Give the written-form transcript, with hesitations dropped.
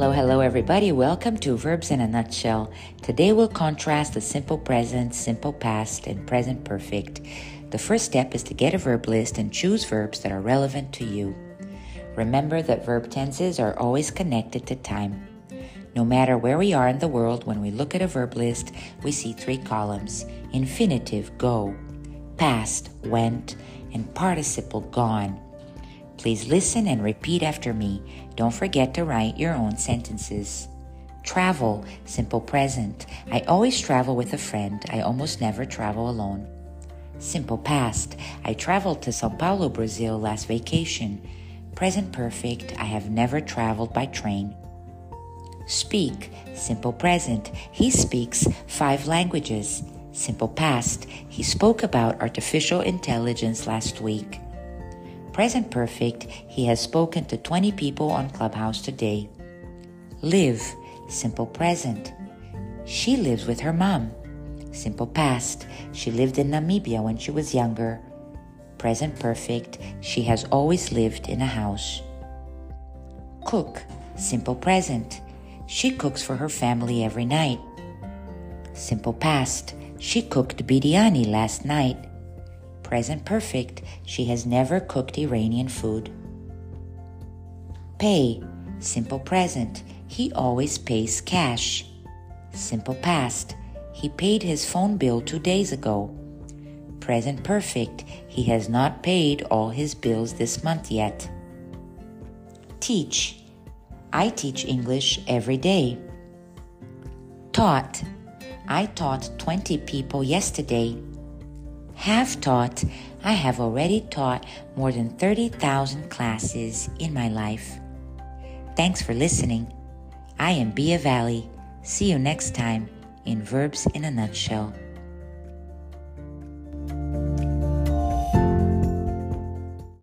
Hello, everybody. Welcome to Verbs in a Nutshell. Today we'll contrast the simple present, simple past, and present perfect. The first step is to get a verb list and choose verbs that are relevant to you. Remember that verb tenses are always connected to time. No matter where we are in the world, when we look at a verb list, we see 3 columns: infinitive, go; past, went; and participle, gone. Please listen and repeat after me. Don't forget to write your own sentences. Travel, simple present. I always travel with a friend. I almost never travel alone. Simple past. I traveled to São Paulo, Brazil last vacation. Present perfect. I have never traveled by train. Speak, simple present. He speaks 5 languages. Simple past. He spoke about artificial intelligence last week. Present perfect, he has spoken to 20 people on Clubhouse today. Live, simple present. She lives with her mom. Simple past, she lived in Namibia when she was younger. Present perfect, she has always lived in a house. Cook, simple present. She cooks for her family every night. Simple past, she cooked biryani last night. Present perfect, she has never cooked Iranian food. Pay, simple present, he always pays cash. Simple past, he paid his phone bill 2 days ago. Present perfect, he has not paid all his bills this month yet. Teach, I teach English every day. Taught, I taught 20 people yesterday. Have taught, I have already taught more than 30,000 classes in my life. Thanks for listening. I am Bia Valley. See you next time in Verbs in a Nutshell.